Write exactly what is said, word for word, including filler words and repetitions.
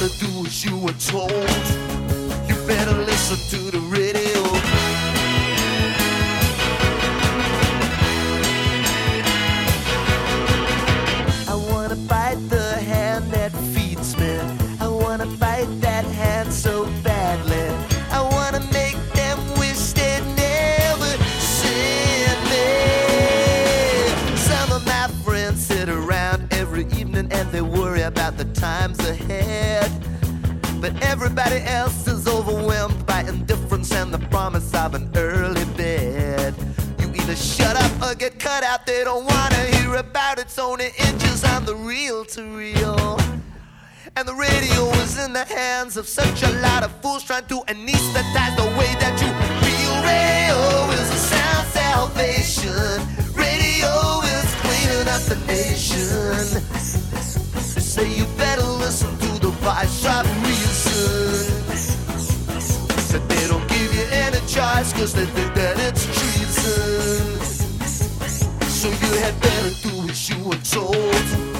better do as you were told. You better listen to the radio. I wanna bite the hand that feeds me. I wanna bite that hand so badly. I wanna make them wish they'd never seen me. Some of my friends sit around every evening and they worry about the times ahead. But everybody else is overwhelmed by indifference and the promise of an early bed. You either shut up or get cut out. They don't wanna hear about it. It's only inches on the reel to reel. And the radio is in the hands of such a lot of fools trying to anesthetize the way that you feel. Radio is a sound salvation. Radio is cleaning up the nation. They say you better listen to the voice of reason. Said they don't give you any choice cause they think that it's treason. So you had better do as you were told.